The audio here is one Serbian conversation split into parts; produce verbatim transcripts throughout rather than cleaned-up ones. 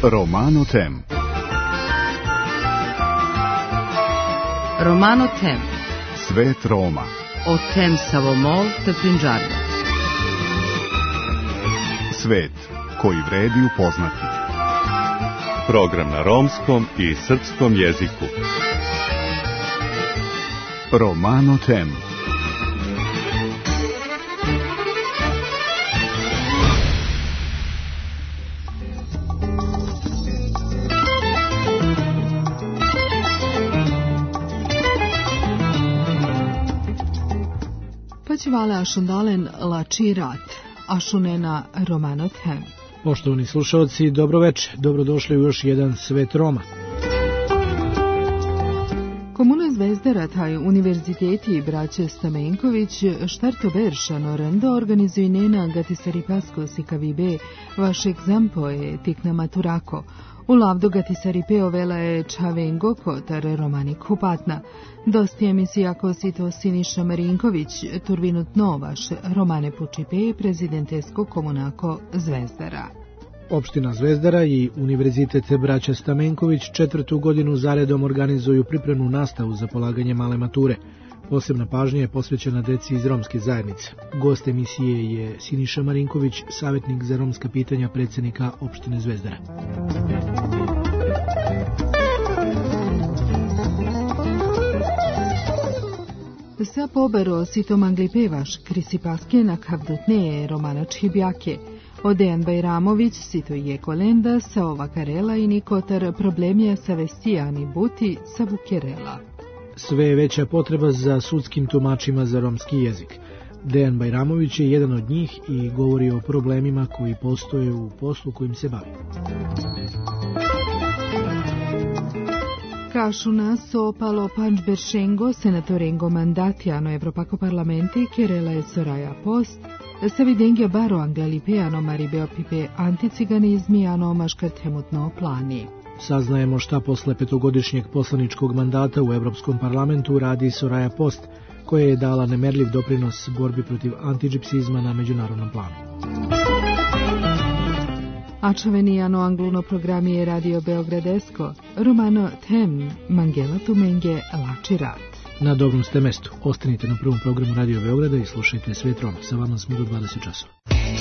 Romano Tem. Romano Tem. Svet Roma. O tem Savomol te Pinđarno. Svet koji vredi upoznati. Program na romskom i srpskom jeziku. Romano Tem. Paćivala ašundalen lačirat, ašunena Romano Tem. Poštovani slušalci, dobroveče, dobrodošli u još jedan Svet Roma. Komuna Zvezdara, taj univerziteti braće Stamenković, štarto veršano rendo organizuju nena gatisaripasko sikavibe vašeg zampoje tikna maturako. U lavdo gatisaripe ovela je Čavengo kotar romani kupatna. Dosti emisija kosito Siniša Marinković, turvinut novaš romane pučipe prezidentesko komunako Zvezdara. Opština Zvezdara i Univerzitet braća Stamenković četvrtu godinu zaredom organizuju pripremnu nastavu za polaganje male mature. Posebna pažnja je posvećena deci iz romske zajednice. Gost emisije je Siniša Marinković, savjetnik za romska pitanja predsjednika opštine Zvezdara. Sa pobero sitom anglipevaš krisipaske na kavdutneje Romana Čhibjake. Odejan Bajramović sito je kolenda sa ova karela i nikotar problemija sa vestijani buti sa vukerela. Sve je veća potreba za sudskim tumačima za romski jezik. Dejan Bajramović je jedan od njih i govori o problemima koji postoje u poslu kojim se bavi. Kašuna so palo Panč Beršengo, senatorengo mandatijano Evropako parlamenti, kerela je Soraja Post, sa videngja baro anglalipeano maribeo pipe anticiganizmi ano maškartemutno plani. Saznajemo šta posle petogodišnjeg poslaničkog mandata u Evropskom parlamentu radi Soraja Post, koja je dala nemerljiv doprinos borbi protiv antidžipsizma na međunarodnom planu. Ačavenijano angluno programi je radio Beogradesko, Romano Tem, Mangela Tumenge, Lačirat. Na dobrom ste mestu. Ostanite na prvom programu Radio Beograda i slušajte Svet Roma. Sa vama smo do dvadeset časova.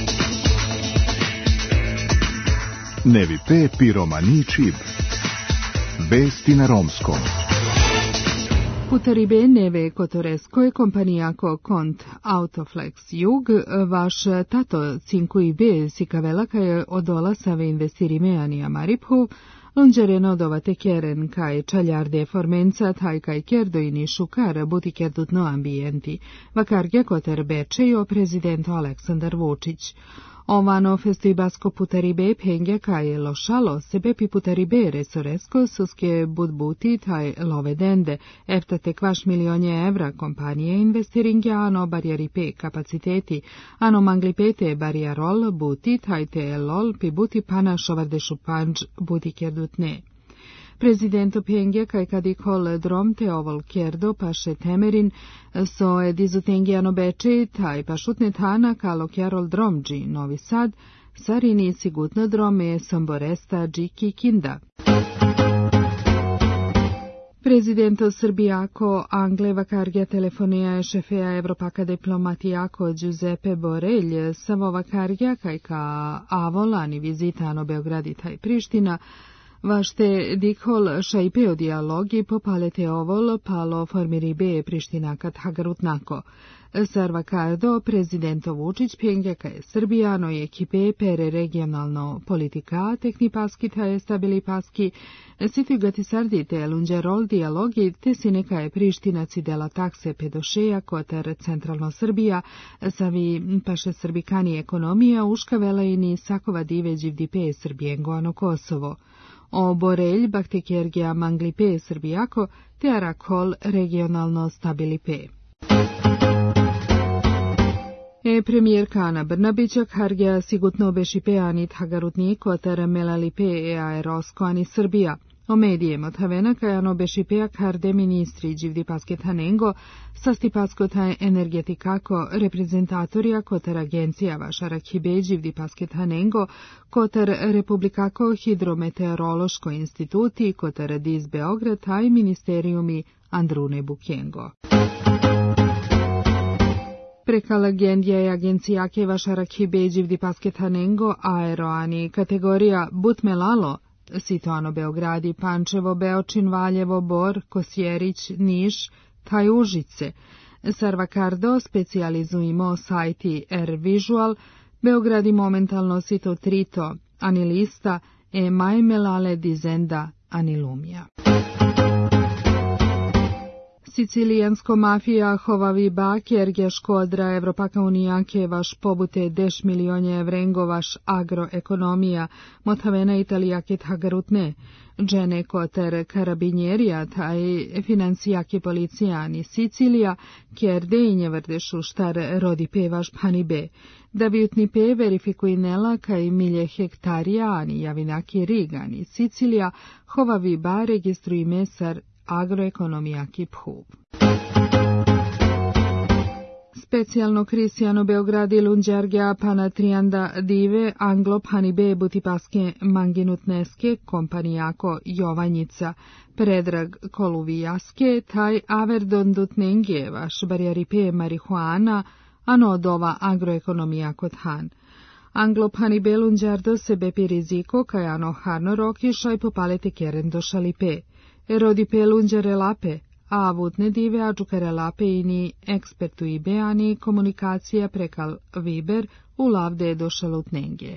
Nevi pe pi romani čib. Vesti na romskom. Putaribe neve kotoresko je kompanijako kont Autoflex Jug, vaš tato cinku i be sikavelaka je odola save investirimeanija mariphu, Lunđereno dovate keren kaj čaljarde formenca taj kaj kerdo i nišukar buti kerdutno ambijenti, vakarge koter bečejo prezidento Aleksandar Vučić. Ovano festibasko putaribe penge kaj lošalo sebe pi putaribe resoresko suske budbuti taj love dende, eftate kvaš milionje evra kompanije investiringe ano barjaripe kapaciteti, ano manglipete barjarol buti taj te lol pi buti pana šovardešu panč buti kerdutne. Prezidento penge kaj kadi kol drom te ovol kerdo paše temerin so edizutengiano beče taj pašutne tana kalo kjarol dromđi Novi Sad, sarinici gutno drome somboresta džiki kinda. Prezidento Srbijako Angle vakargja telefonija je šefeja Evropaka diplomatijako Giuseppe Borrell samo vakargja kaj ka avolani vizitano Beogradi taj Priština, vašte dikol šajpeo dijalogi popalete ovol palo formiribe Prištinakat hagarutnako. Sarvakardo, prezidento Vučić pengeka je Srbijano i ekipe pere regionalno politika, tekni paski taje stabili paski, siti gatisardite lunđerol dijalogi, te si neka je Priština cidela takse pedošeja kotar centralno Srbija, savi paše srbikani ekonomija, uškavela i ni sakova dive đivdipe Srbijengo ano Kosovo. O Borelj, baktekergija manglipe Srbijako, te arakol regionalno stabilipe. E premijerka Ana Brnabića hargija sigutno bešipe anit hagarutni kotar melalipe e aerosko ani Srbija. O medie Mottavena kajano bešipea karde ministri Givdi Pasketanengo sastipaskota energetikako reprezentatoria kotar agencija vašara Kibe Givdi Pasketanengo kotar Republikako hidrometeorološko instituti kotar Diz Beograd taj ministerijumi Andrune Bukengo. Prekal agendija je agencijake vašara Kibe Givdi Pasketanengo aeroani kategorija Butmelalo Situano Beogradi, Pančevo, Beočin, Valjevo, Bor, Kosjerić, Niš, taj Užice. Sarvakardo specijalizujemo sajti Air Visual, Beogradi momentalno sito trito, Anilista, e majmelale dizenda Anilumija. Sicilijansko mafija hovavi baker je škodra Evropaka unijake vaš pobute deš milionje evrengo vaš agroekonomija Mottavena italijake tagarutne. Džene koter karabinjerija taj financijake policijani Sicilija kjer dejnje vrdešu štar rodi pevaš panibe. Da vjutni pe verifikujnela kaj milje hektarijani javinaki rigani Sicilija hovavi ba registruj mesar agroekonomijaki phub. Specijalno Kristiano Beogradi Lunđergja pana Trianda dive Anglo panibe butipaske manginutneske kompanijako Jovanjica Predrag Koluvijaske taj averdondutnenge vaš barjaripe marihuana ano dova agroekonomijako than. Anglo panibe Lunđerdo sebe pi riziko kajano harno rokišaj popalete keren do šalipe. Rodi pelunđere lape, a vutne dive ađukare lape ini ekspertu i beani komunikacija prekal Viber u lavde do šalutnenge.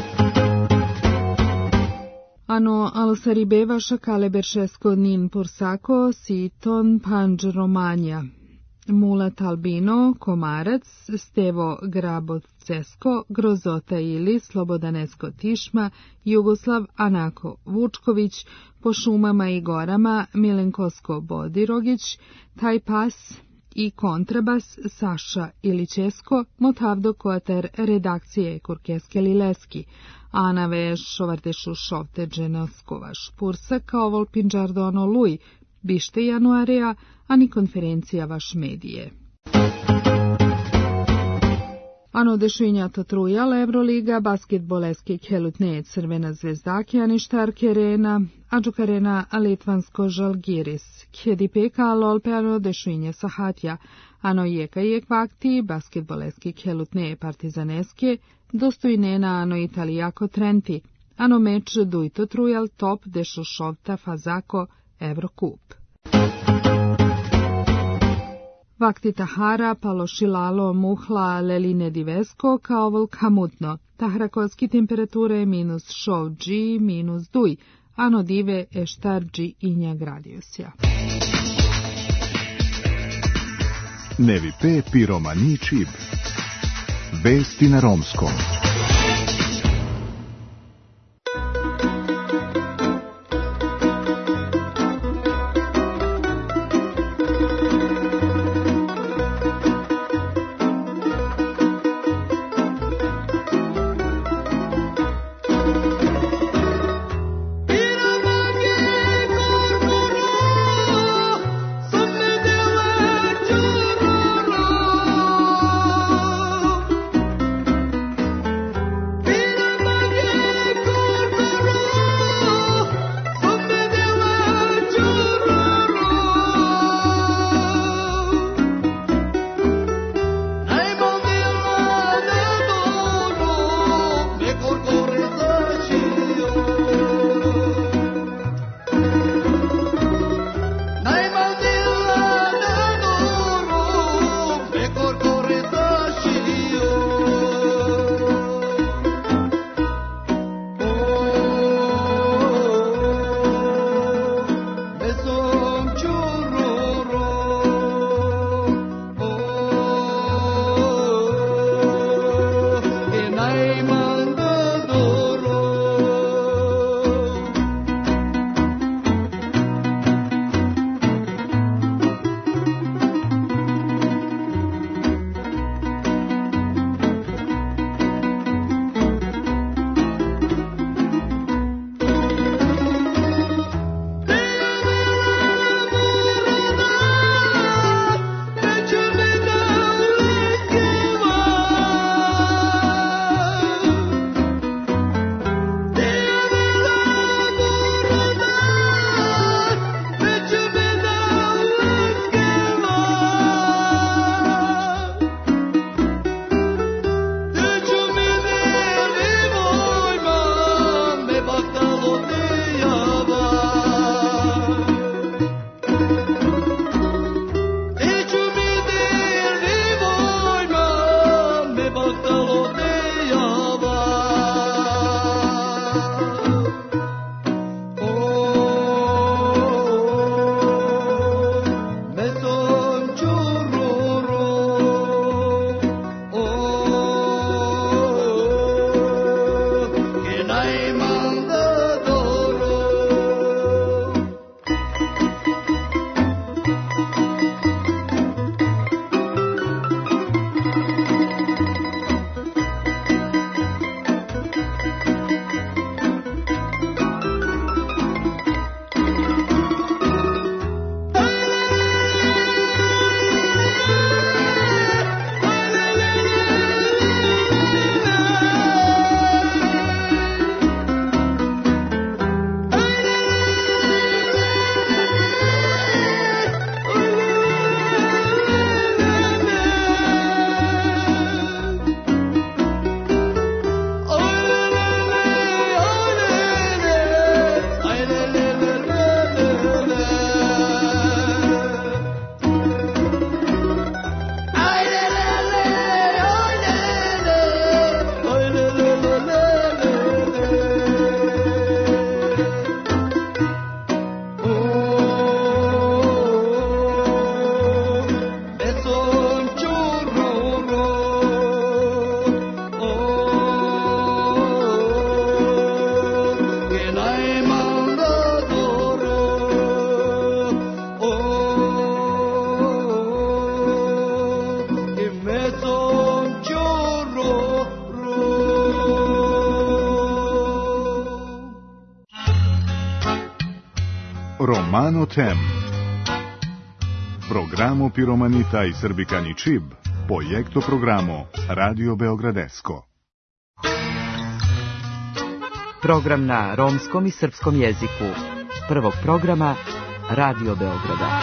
Ano alsaribe vaša kaleberšesko nin pursako si ton panđ romanja. Mulat Albino, Komarac, Stevo Grabovcesko, Grozota ili Slobodanesko Tišma, Jugoslav Anako Vučković, po šumama i gorama Milenkosko Bodirogić, taj pas i kontrabas Saša Iličesko, Motavdo Koter, redakcije Kurkeske Lileski, Ana Veš, Šovartešu Šovte Dženovskovaš, Pursa kao Volpinđardono Luj, Bište januarija, ani konferencija vaš medije. Ano dešinja to trujal Evroliga, basketboleski kelutne Crvena zvezdake, ani štarke rena, ađukarena Litvansko Žalgiris, kjedi peka lolpe ano dešinja sahatja, ano jeka jek vakti, basketboleski kelutne partizaneske, dostojnena ano italijako trenti, ano meč dujto trujal top dešušovta fazako Evrokup. Vakti Tahara, Palošilalo, Muhla, Leline Divesko, kao volkamutno. Tahrakovski temperature minus šov G, minus duj, ano dive eštar G inja gradiusja. Nevi pe piromani čib. Vesti na romskom. Romano Tem. Programo Piromanita i Srbikani Čib, projekto programo Radio Beogradesko. Program na romskom i srpskom jeziku. Prvog programa Radio Beograda.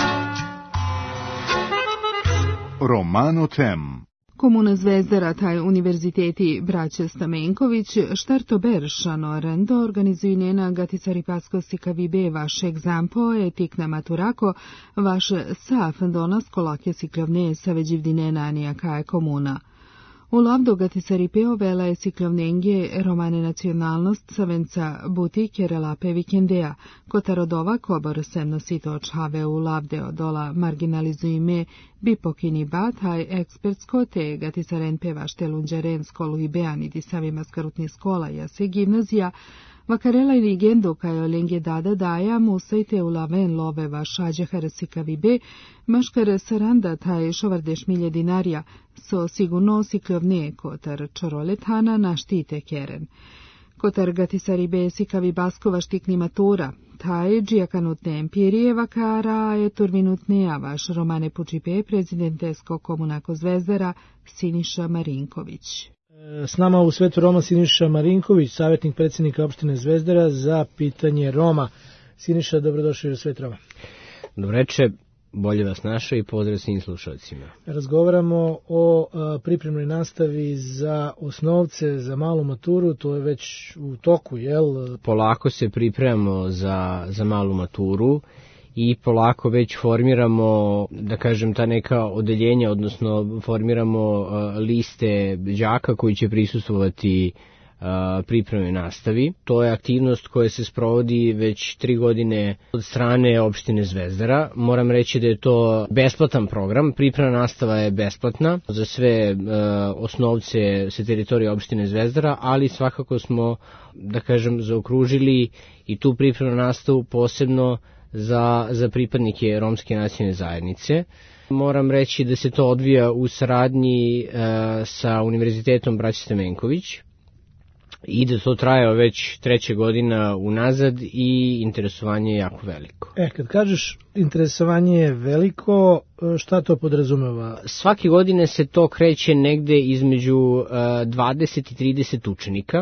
Romano Tem. Komuna Zvezdara, taj univerziteti braće Stamenković, štarto beršano rendo organizuju njena gaticari paskosti kavibe vaše egzampo etik na maturako, vaš saf donas kolake siklavne saveđivdine nanija kaje komuna. U lavdo gaticari peo vela je siklavnenge romane nacionalnost savenca butike relape vikendea, kotarodova kobor semno sito očave u lavdeo dola marginalizuime bipokini bataj ekspertsko te gaticaren pevašte lunđaren skolu i beani disavima skarutni skola jase gimnazija, vakarela i ligendu kajo lenge dada daja musajte u laven love vašađe harasikavibe, maškar saranda taj šovardeš milje dinarija, so sigurno sikljovne kotar čoroletana na štite keren. Kotar gatisaribe sikavi baskova štikni matura, taj džijakanutne empirije vakara je turminutneja vaš romane pučipe prezidentesko komunako Zvezdara Siniša Marinković. S nama u svetu Roma Siniša Marinković, savjetnik predsjednika opštine Zvezdara za pitanje Roma. Siniša, dobrodošli u svet Roma. Dobreče, bolje vas našao i pozdrav svim slušalcima. Razgovaramo o a, pripremnoj nastavi za osnovce, za malu maturu, to je već u toku, jel? Polako se pripremamo za, za malu maturu i polako već formiramo, da kažem, ta neka odeljenja, odnosno formiramo uh, liste đaka koji će prisustvovati uh, pripremnoj nastavi. To je aktivnost koja se sprovodi već tri godine od strane opštine Zvezdara. Moram reći da je to besplatan program. Pripremna nastava je besplatna za sve uh, osnovce sa teritorije opštine Zvezdara, ali svakako smo, da kažem, zaokružili i tu pripremnu nastavu posebno za, za pripadnike romske nacionalne zajednice. Moram reći da se to odvija u saradnji e, sa Univerzitetom braće Stamenković i da to traje već treće godina unazad i interesovanje je jako veliko. E, kad kažeš interesovanje je veliko, šta to podrazumeva? Svake godine se to kreće negde između e, dvadeset i trideset učenika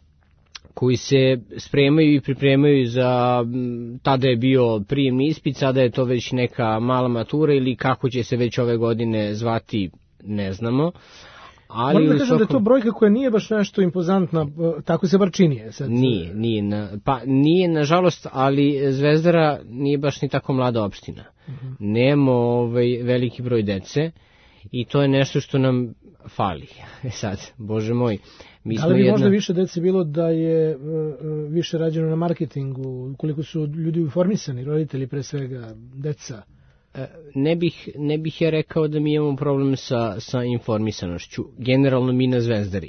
koji se spremaju i pripremaju za, tada je bio prijemni ispit, sada je to već neka mala matura ili kako će se već ove godine zvati, ne znamo. Ali moram da kažem svakom... da je to brojka koja nije baš nešto impozantna, tako se bar čini. Sad... Nije, nije, na, pa nije nažalost, ali Zvezdara nije baš ni tako mlada opština. Uh-huh. Nemamo ovaj, veliki broj dece i to je nešto što nam fali. E sad, Bože moj, mi smo ali bi jedna... možda više dece bilo da je uh, više rađeno na marketingu, koliko su ljudi informisani, roditelji pre svega, deca? Ne bih, ne bih ja rekao da mi imamo problem sa, sa informisanošću, generalno mi na Zvezdari.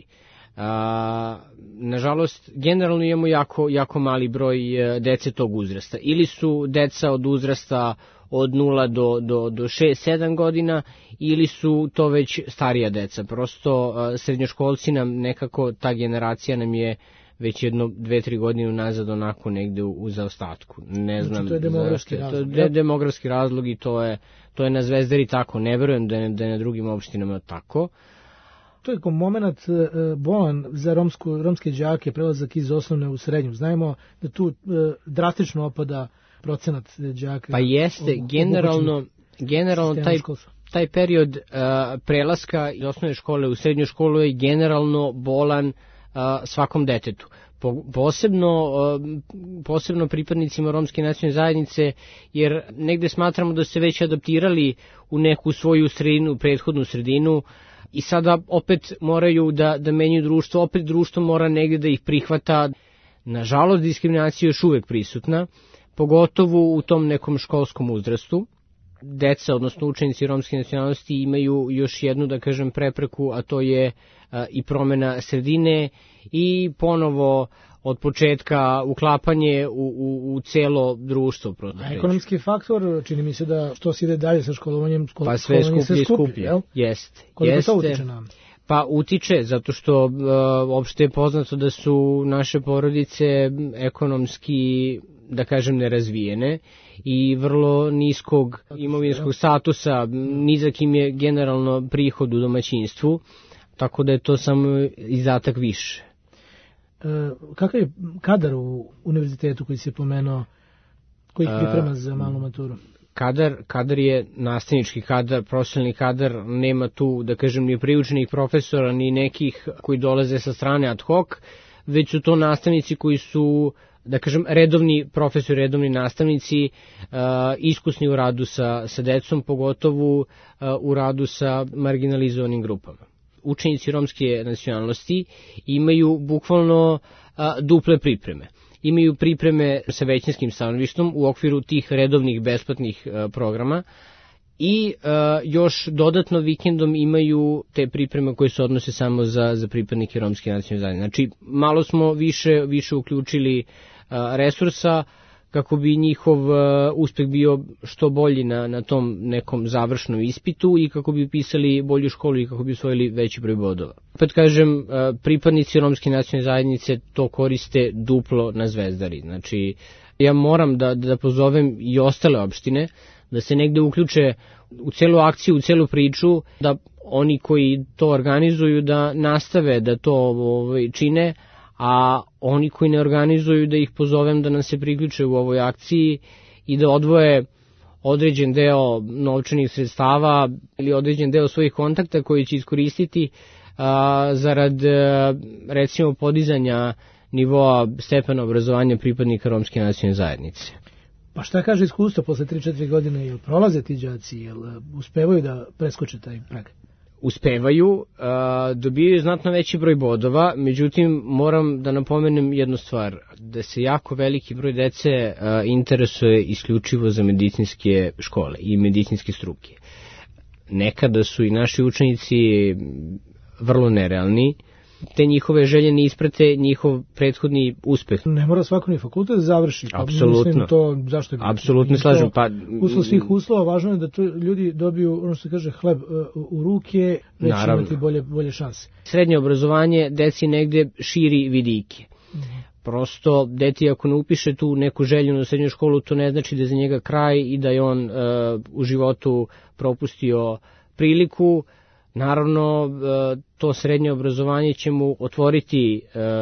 A, nažalost, generalno imamo jako, jako mali broj dece tog uzrasta. Ili su deca od uzrasta od nula do, do, do šest sedam godina, ili su to već starija deca. Prosto a, srednjoškolci nam nekako, ta generacija nam je već jedno dve, tri godine nazad onako negde u, u zaostatku. Ne znam. Znači, to je demografski razlog. To je de, demografski razlog i to je, to je na Zvezdari tako. Ne verujem da je, da je na drugim opštinama tako. To je kao moment uh, bolan za romsku, romske đake, prelazak iz osnovne u srednju. Znajmo da tu uh, drastično opada procenat đaka. Pa jeste, u, generalno, generalno taj, taj period uh, prelaska iz osnovne škole u srednju školu je generalno bolan uh, svakom detetu. Po, posebno, uh, posebno pripadnicima romske nacionalne zajednice, jer negde smatramo da se već adaptirali u neku svoju sredinu, prethodnu sredinu, i sada opet moraju da, da menjaju društvo, opet društvo mora negde da ih prihvata. Nažalost, diskriminacija je još uvek prisutna, pogotovo u tom nekom školskom uzrastu. Deca, odnosno učenici romske nacionalnosti, imaju još jednu, da kažem, prepreku, a to je a, i promena sredine i ponovo od početka uklapanje u, u, u celo društvo. Ekonomski faktor, čini mi se da što se ide dalje sa školovanjem, škol, pa sve skuplje i skuplje, skuplje. Jeste. Koliko jeste. To utiče nam? Pa utiče, zato što uh, opšte je poznato da su naše porodice ekonomski da kažem, nerazvijene i vrlo niskog imovinskog statusa, nizak im je generalno prihod u domaćinstvu, tako da je to samo izdatak više. E, kakav je kadar u univerzitetu koji se pomenuo, koji ih priprema za malu maturu? Kadar, kadar je nastavnički kadar, profesionalni kadar, nema tu, da kažem, ni priučenih profesora, ni nekih koji dolaze sa strane ad hoc, već su to nastavnici koji su, da kažem, redovni profesori, redovni nastavnici, uh, iskusni u radu sa, sa decom, pogotovo uh, u radu sa marginalizovanim grupama. Učenici romske nacionalnosti imaju bukvalno uh, duple pripreme. Imaju pripreme sa većinskim stanovništvom u okviru tih redovnih besplatnih uh, programa i uh, još dodatno vikendom imaju te pripreme koje se odnose samo za, za pripadnike romske nacionalne zajednice. Znači, malo smo više, više uključili uh, resursa kako bi njihov uh, uspeh bio što bolji na, na tom nekom završnom ispitu i kako bi pisali bolju školu i kako bi osvojili veći broj bodova. Opet kažem, uh, pripadnici romske nacionalne zajednice to koriste duplo na Zvezdari. Znači, ja moram da, da pozovem i ostale opštine da se negde uključe u celu akciju, u celu priču, da oni koji to organizuju da nastave da to ovaj, čine, a oni koji ne organizuju da ih pozovem da nam se priključe u ovoj akciji i da odvoje određen deo novčanih sredstava ili određen deo svojih kontakta koji će iskoristiti a, zarad a, recimo podizanja nivoa stepena obrazovanja pripadnika romske nacionalne zajednice. Pa šta kaže iskustvo posle tri četiri godine, jel prolaze ti đaci, jel uspevaju da preskoče taj prag? Uspevaju, dobijaju znatno veći broj bodova, međutim moram da napomenem jednu stvar, da se jako veliki broj dece interesuje isključivo za medicinske škole i medicinske struke. Nekada su i naši učenici vrlo nerealni, te njihove želje ne isprate njihov prethodni uspeh. Ne mora svako ni fakultet da završi. Pa apsolutno. Mislim to, zašto je bitno? Apsolutno slažem. Pa, uslov svih uslova, važno je da to ljudi dobiju, ono što se kaže, hleb uh, u ruke, već naravno imati bolje, bolje šanse. Srednje obrazovanje deci negde širi vidike. Mm-hmm. Prosto, deti ako ne upiše tu neku želju na srednju školu, to ne znači da je za njega kraj i da je on uh, u životu propustio priliku. Naravno, to srednje obrazovanje će mu otvoriti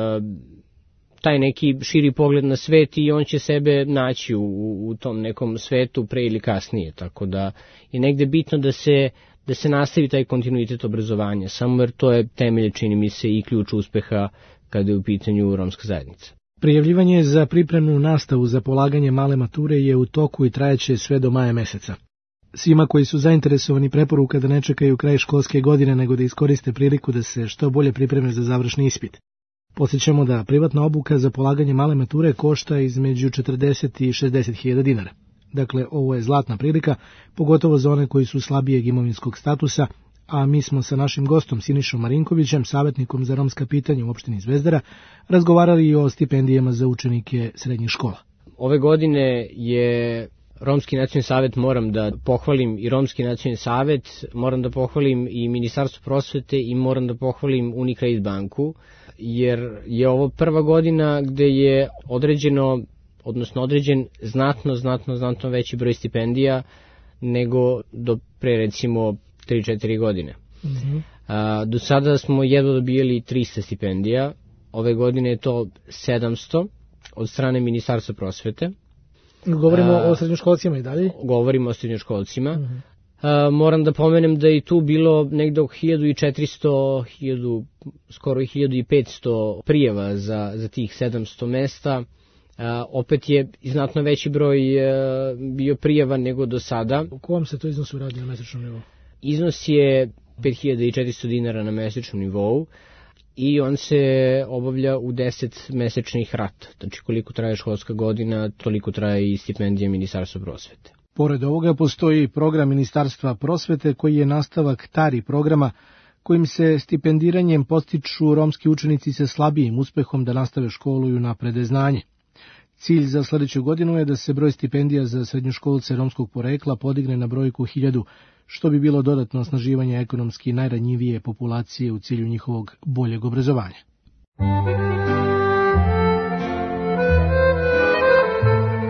taj neki širi pogled na svet i on će sebe naći u, u tom nekom svetu pre ili kasnije. Tako da je negde bitno da se, da se nastavi taj kontinuitet obrazovanja, samo jer to je temelj, čini mi se, i ključ uspeha kada je u pitanju romska zajednica. Prijavljivanje za pripremnu nastavu za polaganje male mature je u toku i trajeće sve do maja meseca. Svima koji su zainteresovani preporuka da ne čekaju kraj školske godine, nego da iskoriste priliku da se što bolje pripreme za završni ispit. Podsjećamo da privatna obuka za polaganje male mature košta između četrdeset i šezdeset hiljada dinara. Dakle, ovo je zlatna prilika, pogotovo za one koji su slabijeg imovinskog statusa, a mi smo sa našim gostom Sinišom Marinkovićem, savjetnikom za romska pitanja u opštini Zvezdara, razgovarali i o stipendijama za učenike srednjih škola. Ove godine je Romski nacionalni savet, moram da pohvalim i Romski nacionalni savet, moram da pohvalim i Ministarstvo prosvete i moram da pohvalim Unicredit banku, jer je ovo prva godina gde je određeno, odnosno određen znatno, znatno, znatno veći broj stipendija nego do pre recimo tri četiri godine. Mm-hmm. A, do sada smo jedva dobijali trista stipendija, ove godine je to sedamsto od strane Ministarstva prosvete. Govorimo a, o srednjoškolcima i dalje? Govorimo o srednjoškolcima. Uh-huh. A, moram da pomenem da je tu bilo negde oko hiljadu četiristo, hiljadu, skoro hiljadu petsto prijava za, za tih sedamsto mesta. A, opet je znatno veći broj a, bio prijava nego do sada. U kom se to iznosu radi na mesečnom nivou? Iznos je pet hiljada četiristo dinara na mesečnom nivou i on se obavlja u deset mesečnih rata. Znači koliko traje školska godina, toliko traje i stipendija Ministarstva prosvete. Pored ovoga postoji program Ministarstva prosvete koji je nastavak Tari programa kojim se stipendiranjem postiču romski učenici sa slabijim uspehom da nastave školu i unaprede znanje. Cilj za sledeću godinu je da se broj stipendija za srednjoškolce romskog porekla podigne na brojku hiljadu, što bi bilo dodatno osnaživanje ekonomski najranjivije populacije u cilju njihovog boljeg obrazovanja.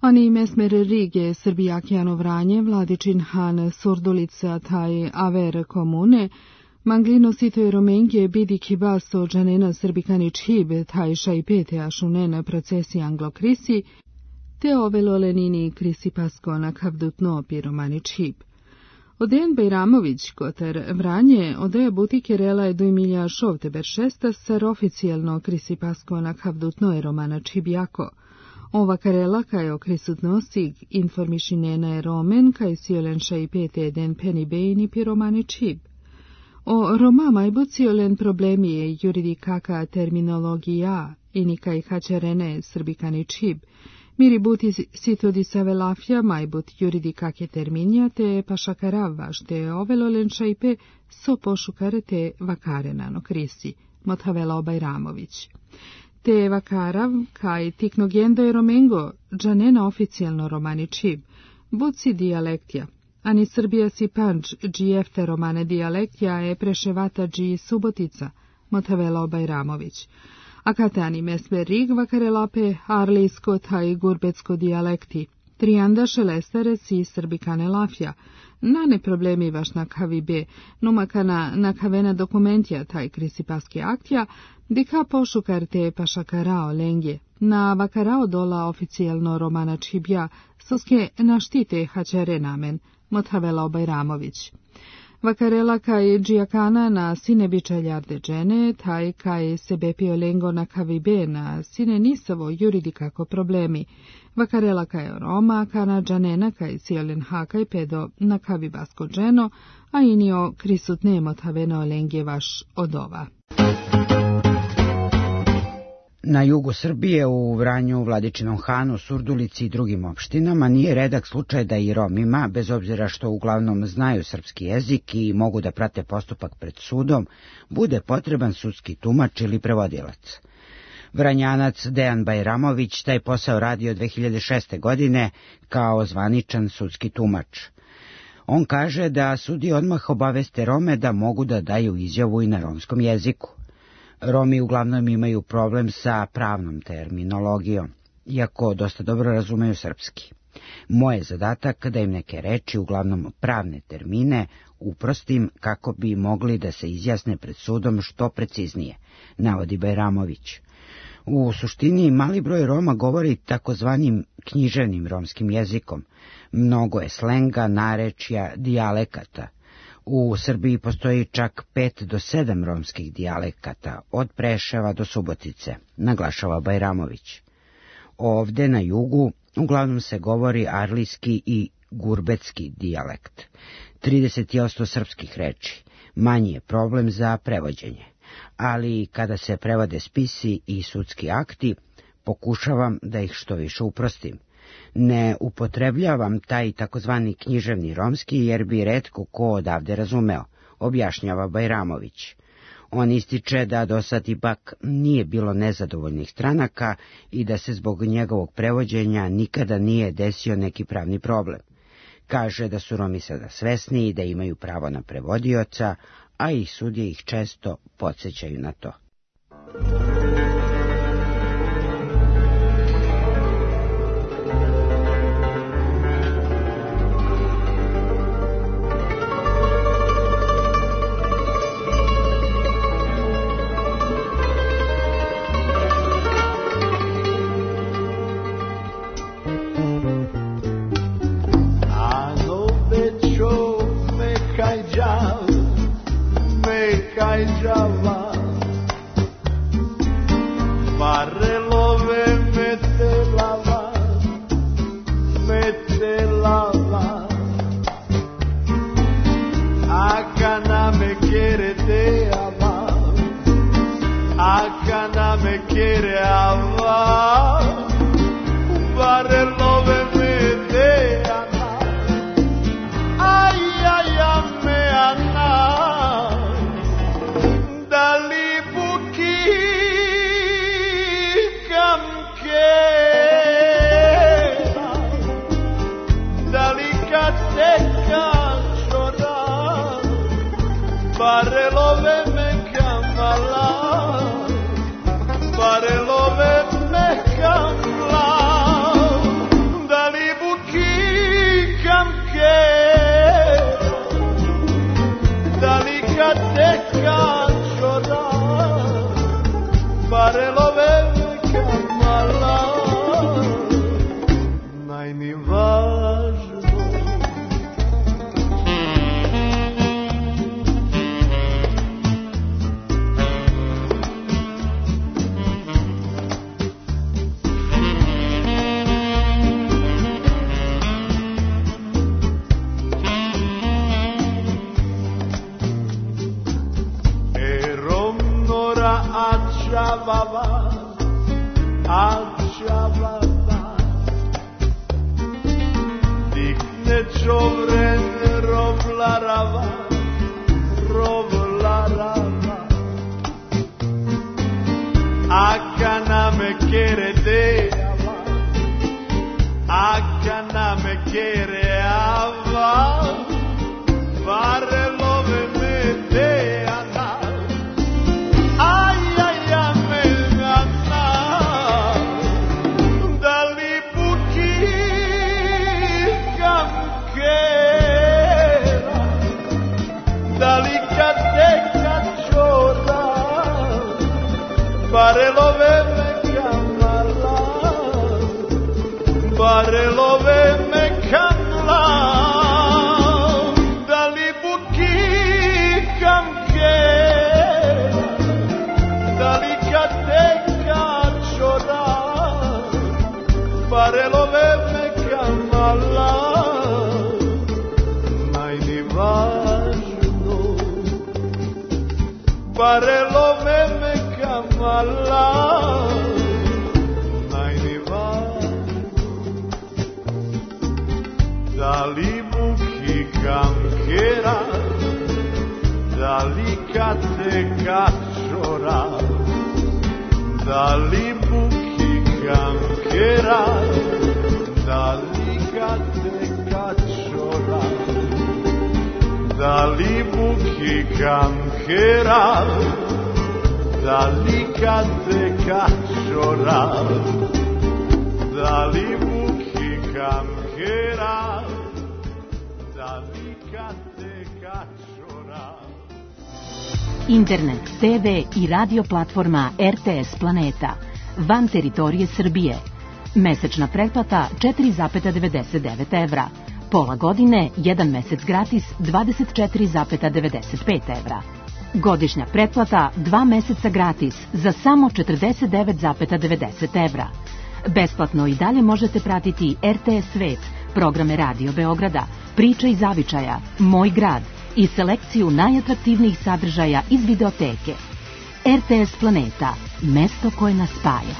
Oni mesmer Rige, Srbijakjano Vranje, Vladičin Han, Surdulica, taj Aver komune, Manglino sito Romenke, Bidi Kibasto, Džanena Srbikani Čhib, taj Šajpete, Ašunena, Procesi Anglo-Krisi, te ove lolenini Krisi Paskona, Kavdutno, Piromani Čhib. Odejan Bajramović, Kotar Vranje, odeja butike Rela je dojmilja šovte beršesta, sar oficijalno Krisi Paskona, Kavdutno je Romana Čhibjako. Ova karela kaj o krisutnosti informišinena je Romen, kaj siolen Šajpete eden Peni Bejni Piromani Čhib. O Roma majbuciolen problemi je juridikaka terminologija i nikaj hačerene Srbikani Čhib. Miri buti sito di savelafja majbut juridikake terminja te pašakarav vašte ovelolen Šajpe so pošukare te vakarenano krisi, Mothavela Bajramović. Te vakarav kaj tiknogendo je Romengo, džanena oficijalno Romani Čhib, buci dijalektja. Ani Srbija si panč, džijefte romane dijalektja je preševata dži Subotica, Mothavela Bajramović. A katani mesmer rig vakarelape arlijsko taj gurbetsko dijalekti. Trijanda šelestere si Srbikane lafja. Nane problemi vaš na kavibe, numakana na kavena dokumentja taj krisipaski aktja, dika pošukar te pašakarao lengje. Na vakarao dola oficijalno Romana Čhibja, soske naštite hačere namen, Mothavela Bajramović. Vakarela kaj džijakana na sine bičaljarde džene, taj kaj sebe pio lengo na kavibe na sine nisavo juridikako problemi. Vakarela kaj Roma, kana džanena kaj siolen hakaj pedo na kavibasko dženo, a inio krisutne Mothaveno lengje vaš odova. Na jugu Srbije, u Vranju, Vladičinom Hanu, Surdulici i drugim opštinama nije redak slučaj da i Romima, bez obzira što uglavnom znaju srpski jezik i mogu da prate postupak pred sudom, bude potreban sudski tumač ili prevodilac. Vranjanac Dejan Bajramović taj posao radi od dve hiljade šeste. godine kao zvaničan sudski tumač. On kaže da sudi odmah obaveste Rome da mogu da daju izjavu i na romskom jeziku. Romi uglavnom imaju problem sa pravnom terminologijom, iako dosta dobro razumeju srpski. Moj je zadatak da im neke reči, uglavnom pravne termine, uprostim kako bi mogli da se izjasne pred sudom što preciznije, navodi Bajramović. U suštini, mali broj Roma govori takozvanim književnim romskim jezikom. Mnogo je slenga, narečja, dijalekata. U Srbiji postoji čak pet do sedam romskih dijalekata, od Preševa do Subotice, naglašava Bajramović. Ovde na jugu uglavnom se govori arlijski i gurbetski dijalekt. trideset posto srpskih reči, manji je problem za prevođenje, ali kada se prevode spisi i sudski akti, pokušavam da ih što više uprostim. Ne upotrebljavam taj takozvani književni romski jer bi retko ko odavde razumeo, objašnjava Bajramović. On ističe da do sad ipak nije bilo nezadovoljnih stranaka i da se zbog njegovog prevođenja nikada nije desio neki pravni problem. Kaže da su Romi sada svesni i da imaju pravo na prevodioca, a i sudije ih često podsjećaju na to. Da Internet, te ve i radio platforma R T S Planeta, van teritorije Srbije. Mesečna pretplata četiri zarez devedeset devet evra. Pola godine, jedan mesec gratis, dvadeset četiri zarez devedeset pet evra. Godišnja pretplata, dva meseca gratis, za samo četrdeset devet zarez devedeset evra. Besplatno i dalje možete pratiti R T S Svet, programe Radio Beograda, Priče iz zavičaja, Moj grad i selekciju najatraktivnijih sadržaja iz videoteke. R T S Planeta, mesto koje nas spaja.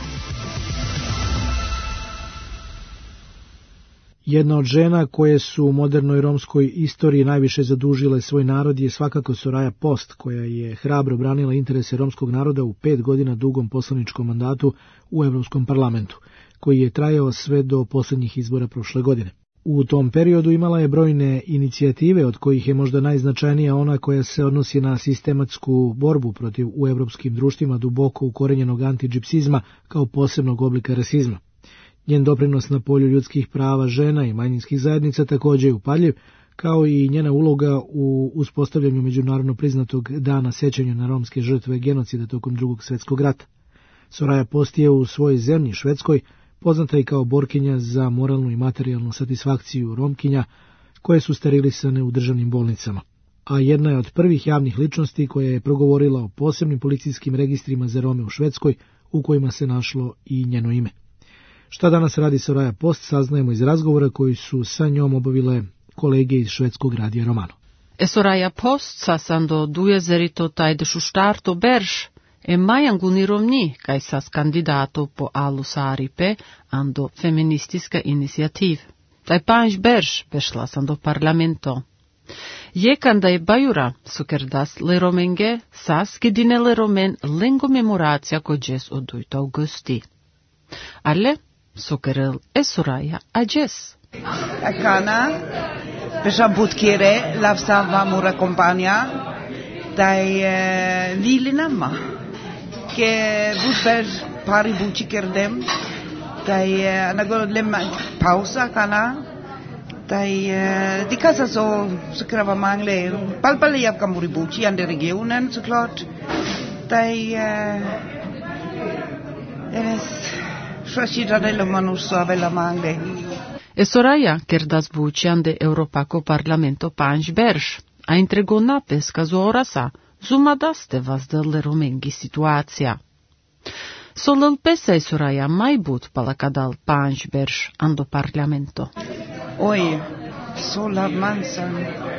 Jedna od žena koje su u modernoj romskoj istoriji najviše zadužile svoj narod je svakako Soraya Post, koja je hrabro branila interese romskog naroda u pet godina dugom poslaničkom mandatu u Evropskom parlamentu, koji je trajao sve do posljednjih izbora prošle godine. U tom periodu imala je brojne inicijative, od kojih je možda najznačajnija ona koja se odnosi na sistematsku borbu protiv u evropskim društvima duboko ukorenjenog antidžipsizma kao posebnog oblika rasizma. Njen doprinos na polju ljudskih prava žena i manjinskih zajednica također je upadljiv, kao i njena uloga u uspostavljanju međunarodno priznatog dana sećanja na romske žrtve genocida tokom drugog svjetskog rata. Soraya Post je u svojoj zemlji, Švedskoj, poznata i kao borkinja za moralnu i materijalnu satisfakciju Romkinja, koje su sterilisane u državnim bolnicama. A jedna je od prvih javnih ličnosti koja je progovorila o posebnim policijskim registrima za Rome u Švedskoj, u kojima se našlo i njeno ime. Šta danas radi Soraya Post, saznajemo iz razgovora koji su sa njom obavile kolege iz švedskog radija Romano. E Soraya Post sasando duezerito tajdešu štarto berš, e majangu romni kaj sas kandidato po alu saripe ando feministiska iniciativ. Taj panj berš bešla sando parlamento. Jekanda je bajura sukerdas le romenge sas gedine le romen lengo memoracija kođes od dujta augusti. Ale sukerel e Soraya ađes. Akana besha butkire lavsa vamura kompanja taj lili nama ke budber pari buci kerdem taj anagolem pausa kana taj di casa so sukrava mangle palpale jav kamuri buci ande regionen såklart taj enes Shashidadelo manusa vela mangle. E Soraya, ker da zvučan de Europako parlamento panj berš, a intregona peska zorasa, zumadaste vazdele romengi situacija. Solel pesa e Soraya mai but palakadal panj berš ando parlamento. Oi, sola mansa.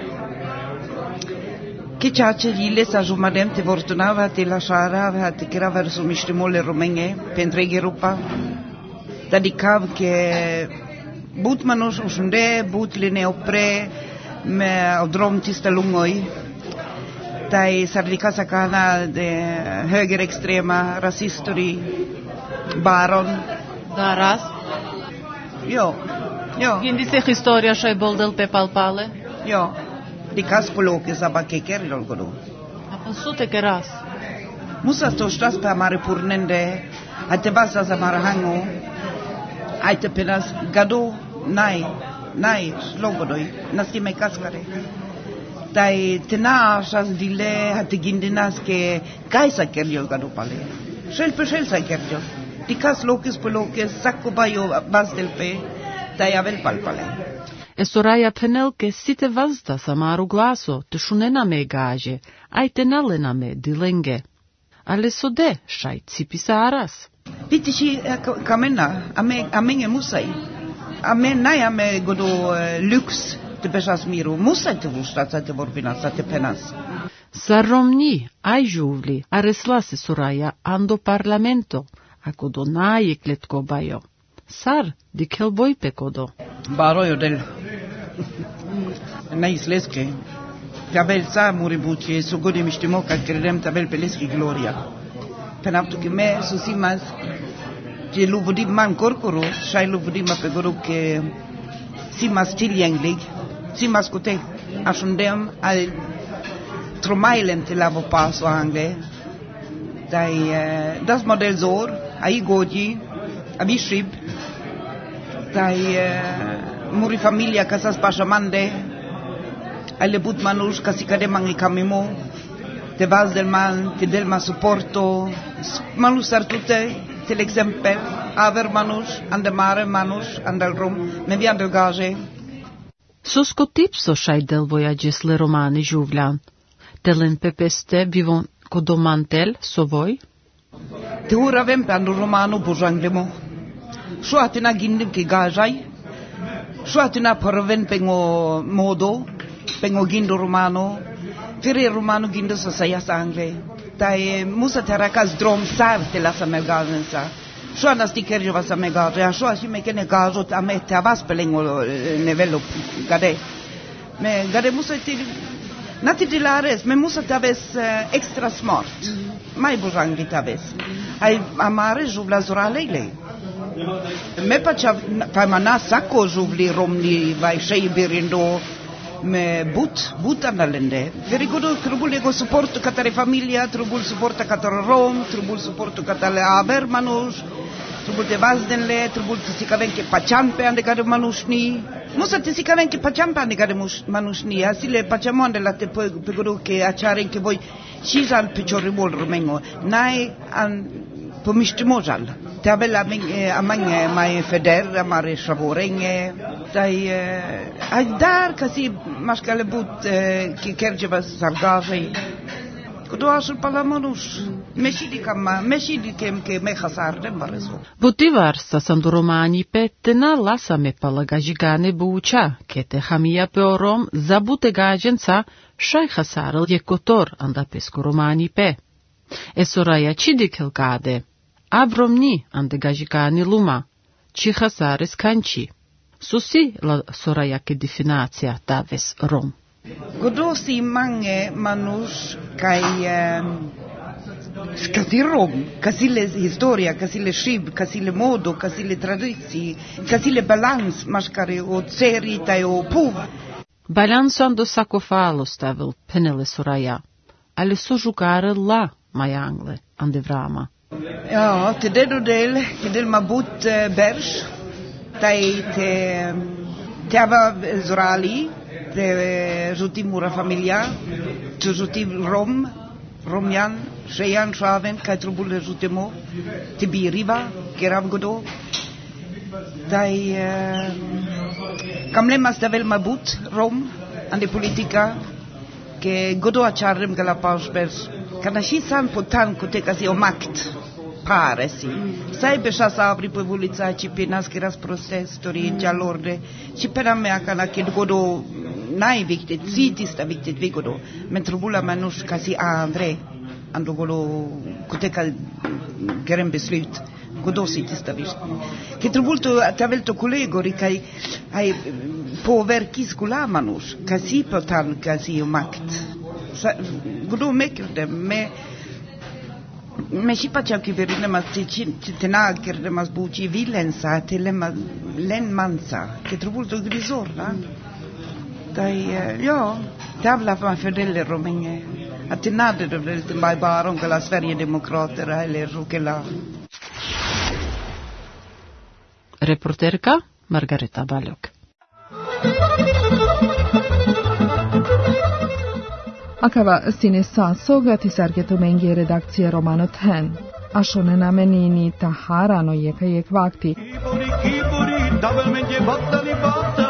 Che ciace lile sa jumadem te vortunava te lasciara te che era su mistimole romenge pentru Europa. Dedicav che but manos usunde but line opre me odrom tista lungoi. Tai sarlika sakana de högerextrema rasistori baron Daras? Jo. Jo. Gindi se historia shai boldel pe palpale? Jo. Di cas poloke saba che kerjol godo. A sute keras. Musa to stas pa mare purnende, ate basa sa mare hango. Aite penas gado nai, nai slogodoi, nasti me cascare. Tai tena shas dile ate gindinas ke kaisa kerjol gado pale. Shel pe shel sa kerjol. Di cas lokes poloke sacco baio bas del pe, tai avel palpale. E Soraya penel ke site vazda samaru glaso, te shunena me gaje, ai tenelena me dilenge. Ale sode, shai tsipisa aras. Piti shi kamena, ame amenge musai. Ame nai ame godo lux te pesas miru, musai te vusta sa te vorbina sa te penas. Sarromni, ai juvli, areslase Soraya ando parlamento, ako do nai kletko bajo. Sar, di kelboj pekodo. Barojo del Naisleske. Tabel sa muribuci su godi mishtimo ka kredem tabel peleski gloria. Penaptu ki me susimas je luvudi man korkoro, shai luvudi ma pegoro ke simas tilienglig, simas kote ashundem al tromailen te lavo paso angle. Dai das model zor, ai godi, abi shrib. Tai uh, muri familia casas pashamande alle but manus casi cade mangi camimo te vas del man te del ma supporto manus artute te l'exempel aver manus ande mare manus andal rom me vi andal gage Sosko tipso shai del voyages le romani juvlan telen pepeste vivon codomantel so voi te ura vem pe andu romano bujanglemo Șo atina gindim ki gajai, șo atina parven pengo modo, pengo gindo romano, fere romano gindo sa saya sangle. Tai musa terakas drom sar te la sa megalnsa. Șo anasti kerjo va sa megaja, șo asi me kene gajo ta me te avas pelengo nevello gade. Me gade musa ti nati di lares, me musa te aves extra smart. Mai bujangi te aves. Ai amare juvla zoralele. Me facea faimana sacco juvli romni vai shei birindo me but but andalende very good trubul ego supporto catare familia trubul supporto catare rom trubul supporto catale aver manus trubul de vazdenle trubul si caven che pachan pe ande care manusni musa ti si caven che pachan pe ande care manusni asile pacemo ande la te pe godo che acciare che voi shisal piccioribol romengo nai an pomistimojal te avela amang mai feder amare shavorenge dai ai dar casi mascale but che kerjeva sargave Kudo asul palamonus mesidi kama mesidi kem ke me khasarde marezo Butivar sa sandu romani pettena lasa me palagajigane bucha che te hamia pe orom zabute gajenca shai khasarel yekotor anda pesco romani pe E Soraya cidikel gade Avromni ande gajigani luma ci khasares kanci Susi la Soraya che definația daves rom Godo si mange manus kai Casi rom, casi le historia, casi le shib, casi le modo, casi le tradiții, casi le balans, mascare o țerita e o puv. Balanso ando sacofalo stavel penele Soraya, ale so jucare la mai angle, ande vrama. Ja, te dedo del, te del mabut berș, tai te te ava zorali, te jutimura familia, te jutim rom, romian, șeian șaven, ca trubul jutemo, te biriva, che eram godo, tai Kam lemas da vel mabut Rom ande politica che godo a charrem che la paus per kanashi san potan kote kasi o makt pare si sai be sa apri po vulica ci penas che ras protestori giallorde ci per me akana che godo nai viktigt sitista viktigt vi godo men trobula manus kasi a andre ando godo kote kal gerem beslut godo sitista vist che trobulto tavelto collegori kai ai po verkis manus kasi potan kasi o makt godo mekerde me me si faccia che verine ma ci ci tenagger de mas buci villensa tele ma len mansa che trobulto grisorla dai ja tavla van fördele rominge att nade det väl till mig bara om alla Sverigedemokrater eller rokela. Reporterka Margareta Baljok. Akava sine sasoga tisarketu mengi redakcije Romano Ten. Ashone namenini taharano jeka jek vakti. Kiburi kiburi double mengi vattani vatta